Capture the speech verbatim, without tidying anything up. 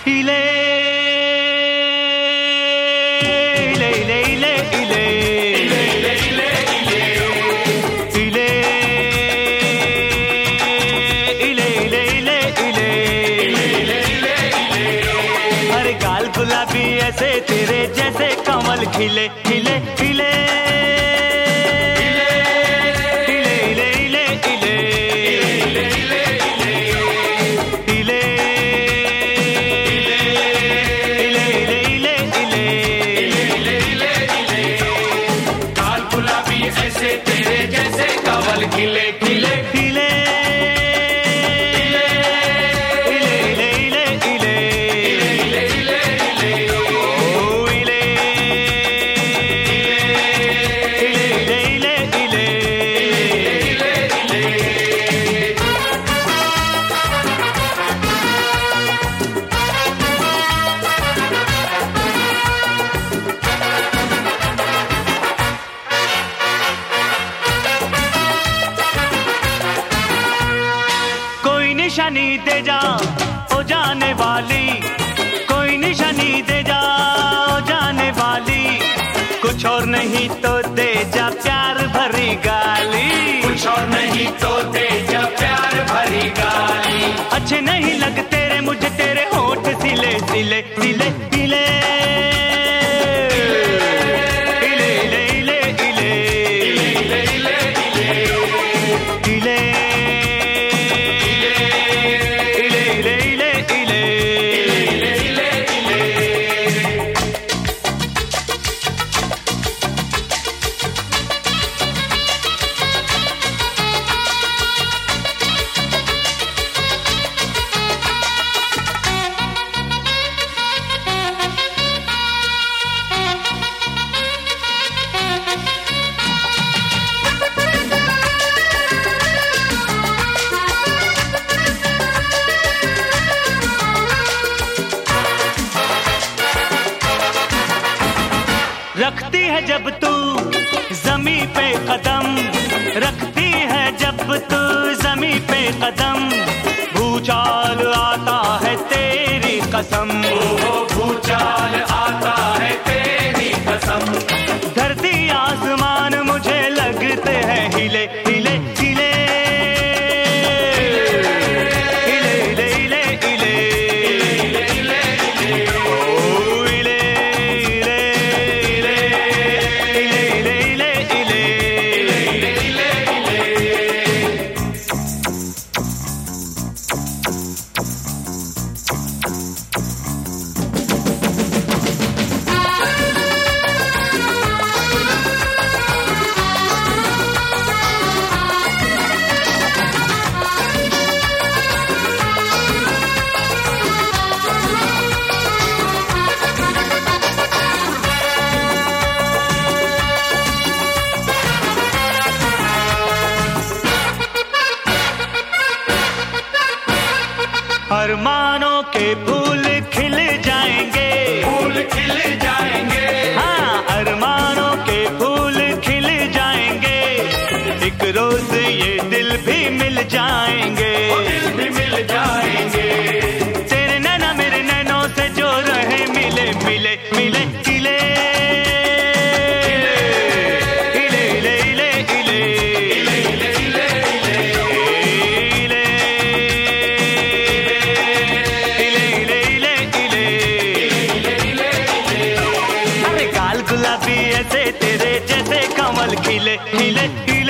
इले इले इले इले इले इले इले इले इले इले इले इले इले हर गाल गुलाबी ऐसे तेरे जैसे कमल खिले खिले खिले खिले खिले खिले निशानी दे जा ओ जाने वाली, कोई निशानी दे जा ओ जाने वाली, कुछ और नहीं तो दे जा प्यार भरी गाली, कुछ और नहीं तो दे जा प्यार भरी गाली। अच्छे नहीं लगते रे मुझे तेरे होठ सिले सिले सिले सिले रखती है जब तू ज़मीं पे कदम, रखती है जब तू ज़मीं पे कदम, भूचाल आता है तेरी कसम, ओ भूचाल आता है तेरी कसम। धरती आसमान मुझे लगते हैं हिले हिले हिले अरमानों के फूल खिल जाएंगे, फूल खिल जाएंगे, हाँ अरमानों के फूल खिल जाएंगे, एक रोज ये दिल भी मिल जाएंगे, दिल भी मिल जाएंगे। तेरे नैना मेरे नैनों से जो रहे मिले मिले मिले खिले गुलाबी ऐसे तेरे जैसे कमल खिले खिले।